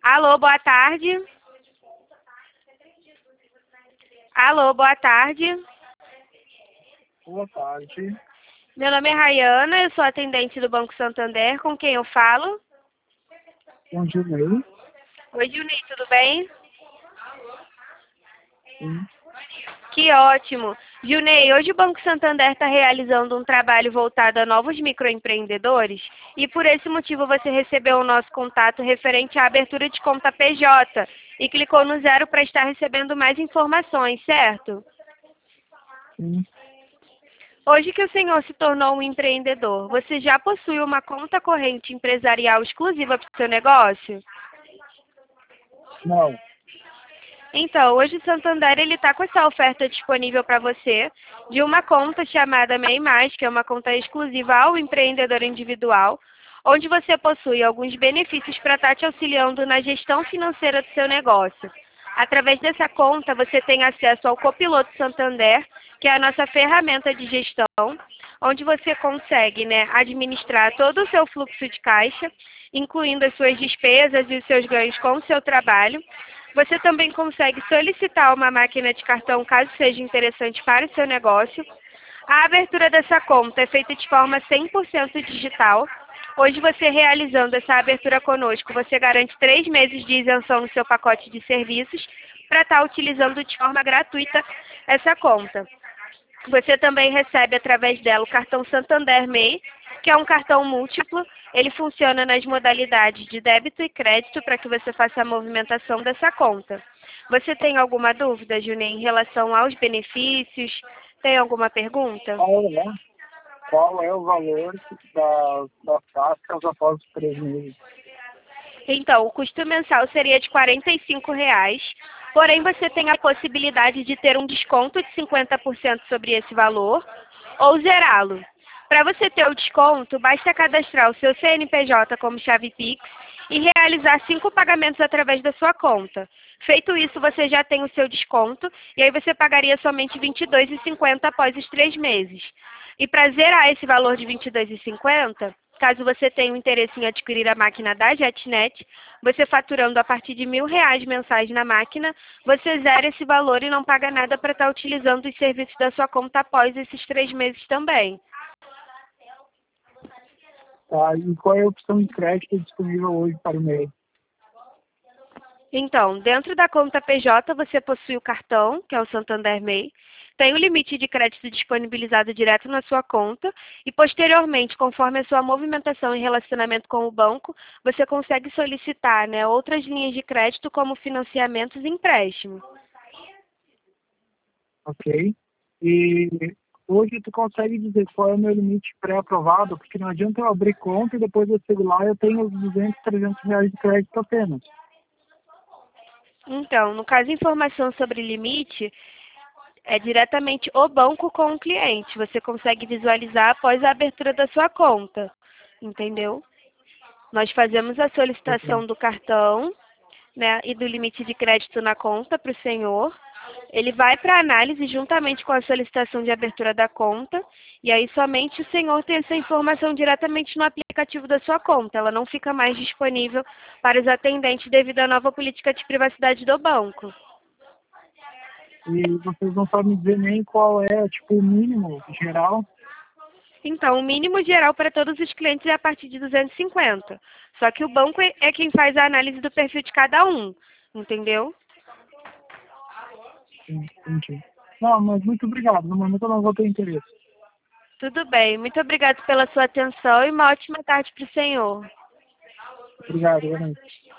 Alô, boa tarde. Alô, boa tarde. Boa tarde. Meu nome é Rayana, eu sou atendente do Banco Santander. Com quem eu falo? Com Gilney. Oi, Gilney, tudo bem? Sim. Que ótimo. Gilney, hoje o Banco Santander está realizando um trabalho voltado a novos microempreendedores e por esse motivo você recebeu o nosso contato referente à abertura de conta PJ e clicou no 0 para estar recebendo mais informações, certo? Sim. Hoje que o senhor se tornou um empreendedor, você já possui uma conta corrente empresarial exclusiva para o seu negócio? Não. Então, hoje o Santander ele está com essa oferta disponível para você de uma conta chamada MEI+, que é uma conta exclusiva ao empreendedor individual, onde você possui alguns benefícios para estar te auxiliando na gestão financeira do seu negócio. Através dessa conta, você tem acesso ao Copiloto Santander, que é a nossa ferramenta de gestão, onde você consegue, administrar todo o seu fluxo de caixa, incluindo as suas despesas e os seus ganhos com o seu trabalho. Você também consegue solicitar uma máquina de cartão caso seja interessante para o seu negócio. A abertura dessa conta é feita de forma 100% digital. Hoje, você realizando essa abertura conosco, você garante 3 meses de isenção no seu pacote de serviços para estar utilizando de forma gratuita essa conta. Você também recebe através dela o cartão Santander MEI, que é um cartão múltiplo. Ele funciona nas modalidades de débito e crédito para que você faça a movimentação dessa conta. Você tem alguma dúvida, Juninho, em relação aos benefícios? Tem alguma pergunta? Qual é o valor das taxas após os 3 meses? Então, o custo mensal seria de R$ 45,00, porém você tem a possibilidade de ter um desconto de 50% sobre esse valor ou zerá-lo. Para você ter o desconto, basta cadastrar o seu CNPJ como chave Pix e realizar 5 pagamentos através da sua conta. Feito isso, você já tem o seu desconto e aí você pagaria somente R$ 22,50 após os 3 meses. E para zerar esse valor de R$ 22,50, caso você tenha o interesse em adquirir a máquina da JetNet, você faturando a partir de R$ 1.000 mensais na máquina, você zera esse valor e não paga nada para estar utilizando os serviços da sua conta após esses 3 meses também. Tá, e qual é a opção de crédito disponível hoje para o MEI? Então, dentro da conta PJ, você possui o cartão, que é o Santander MEI, tem o limite de crédito disponibilizado direto na sua conta e, posteriormente, conforme a sua movimentação e relacionamento com o banco, você consegue solicitar outras linhas de crédito como financiamentos e empréstimos. Ok. E hoje tu consegue dizer qual é o meu limite pré-aprovado? Porque não adianta eu abrir conta e depois eu chego lá e eu tenho os 200, 300 reais de crédito apenas. Então, no caso, informação sobre limite é diretamente o banco com o cliente. Você consegue visualizar após a abertura da sua conta, entendeu? Nós fazemos a solicitação do cartão, e do limite de crédito na conta para o senhor. Ele vai para análise juntamente com a solicitação de abertura da conta e aí somente o senhor tem essa informação diretamente no aplicativo da sua conta. Ela não fica mais disponível para os atendentes devido à nova política de privacidade do banco. E vocês não sabem dizer nem qual é, tipo, o mínimo geral. Então, o mínimo geral para todos os clientes é a partir de 250. Só que o banco é quem faz a análise do perfil de cada um, entendeu? Entendi. Não, mas muito obrigado. No momento eu não vou ter interesse. Tudo bem. Muito obrigada pela sua atenção e uma ótima tarde para o senhor. Obrigado, realmente.